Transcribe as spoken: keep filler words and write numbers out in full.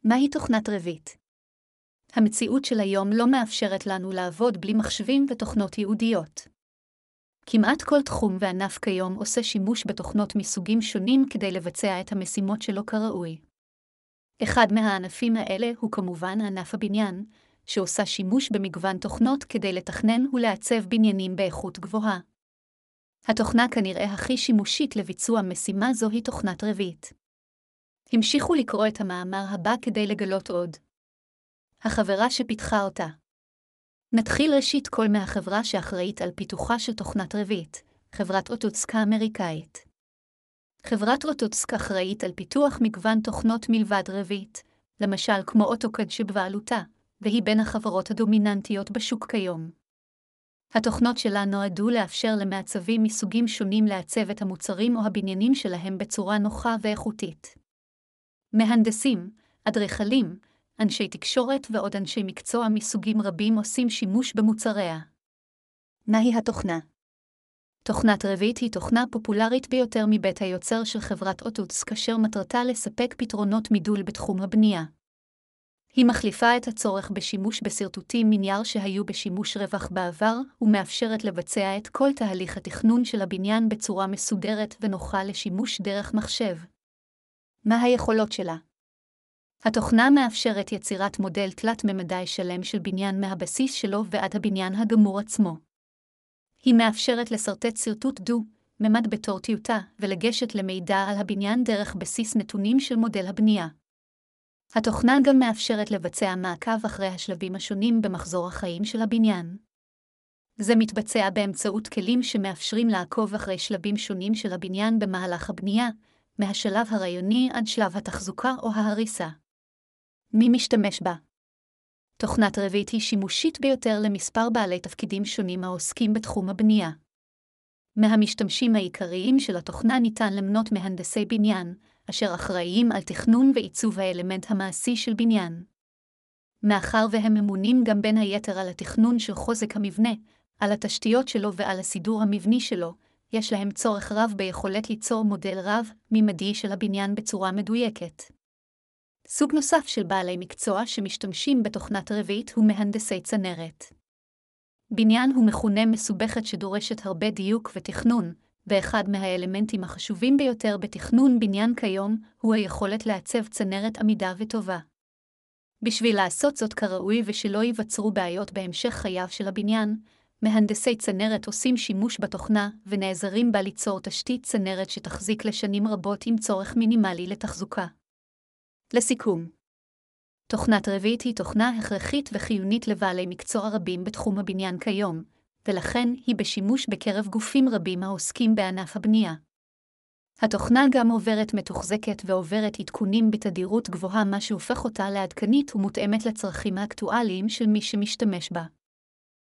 מהי תוכנת רביט? המציאות של היום לא מאפשרת לנו לעבוד בלי מחשבים ותוכנות ייעודיות. כמעט כל תחום וענף כיום עושה שימוש בתוכנות מסוגים שונים כדי לבצע את המשימות שלו כראוי. אחד מהענפים האלה הוא כמובן ענף הבניין, שעושה שימוש במגוון תוכנות כדי לתכנן ולעצב בניינים באיכות גבוהה. התוכנה כנראה הכי שימושית לביצוע משימה זו היא תוכנת רביט. המשיכו לקרוא את המאמר הבא כדי לגלות עוד. החברה שפיתחה אותה. נתחיל ראשית כל מהחברה שאחראית על פיתוחה של תוכנת רביט, חברת אוטוסק האמריקאית. חברת אוטוסק אחראית על פיתוח מגוון תוכנות מלבד רביט, למשל כמו אוטוקד שבבעלותה, והיא בין החברות הדומיננטיות בשוק כיום. התוכנות שלה נועדו לאפשר למעצבים מסוגים שונים לעצב את המוצרים או הבניינים שלהם בצורה נוחה ואיכותית. מהנדסים, אדריכלים, אנשי תקשורת ועוד אנשי מקצוע מסוגים רבים עושים שימוש במוצריה. מהי התוכנה? תוכנת רביט היא תוכנה פופולרית ביותר מבית היוצר של חברת אוטוסק, כאשר מטרתה לספק פתרונות מידול בתחום הבנייה. היא מחליפה את הצורך בשימוש בסרטוטים מנייר שהיו בשימוש רווח בעבר, ומאפשרת לבצע את כל תהליך התכנון של הבניין בצורה מסודרת ונוחה לשימוש דרך מחשב. מה היכולות שלה? התוכנה מאפשרת יצירת מודל תלת-ממדי שלם של בניין מהבסיס שלו ועד הבניין הגמור עצמו. היא מאפשרת לסרטט סרטוט דו-ממד בתור טיוטה ולגשת למידע על הבניין דרך בסיס נתונים של מודל הבנייה. התוכנה גם מאפשרת לבצע מעקב אחרי השלבים השונים במחזור החיים של הבניין. זה מתבצע באמצעות כלים שמאפשרים לעקוב אחרי שלבים שונים של הבניין במהלך הבנייה, מהשלב הרעיוני עד שלב התחזוקה או ההריסה. מי משתמש בה? תוכנת רביט היא שימושית ביותר למספר בעלי תפקידים שונים העוסקים בתחום הבנייה. מהמשתמשים העיקריים של התוכנה ניתן למנות מהנדסי בניין, אשר אחראיים על תכנון ועיצוב האלמנט המעשי של בניין. מאחר והם ממונים גם בין היתר על התכנון של חוזק המבנה, על התשתיות שלו ועל הסידור המבני שלו, יש להם צורך רב ביכולת ליצור מודל רב-ממדי של הבניין בצורה מדויקת. סוג נוסף של בעלי מקצוע שמשתמשים בתוכנת רביט הוא מהנדסי צנרת. בניין הוא מכונה מסובכת שדורשת הרבה דיוק ותכנון, ואחד מהאלמנטים החשובים ביותר בתכנון בניין כיום הוא היכולת לעצב צנרת עמידה וטובה. בשביל לעשות זאת כראוי ושלא ייווצרו בעיות בהמשך חייו של הבניין, מהנדסי צנרת עושים שימוש בתוכנה ונעזרים בה ליצור תשתית צנרת שתחזיק לשנים רבות עם צורך מינימלי לתחזוקה. לסיכום, תוכנת רביט היא תוכנה הכרחית וחיונית לבעלי מקצוע רבים בתחום הבניין כיום, ולכן היא בשימוש בקרב גופים רבים העוסקים בענף הבנייה. התוכנה גם עוברת מתוחזקת ועוברת עדכונים בתדירות גבוהה, מה שהופך אותה לעדכנית ומותאמת לצרכים האקטואליים של מי שמשתמש בה.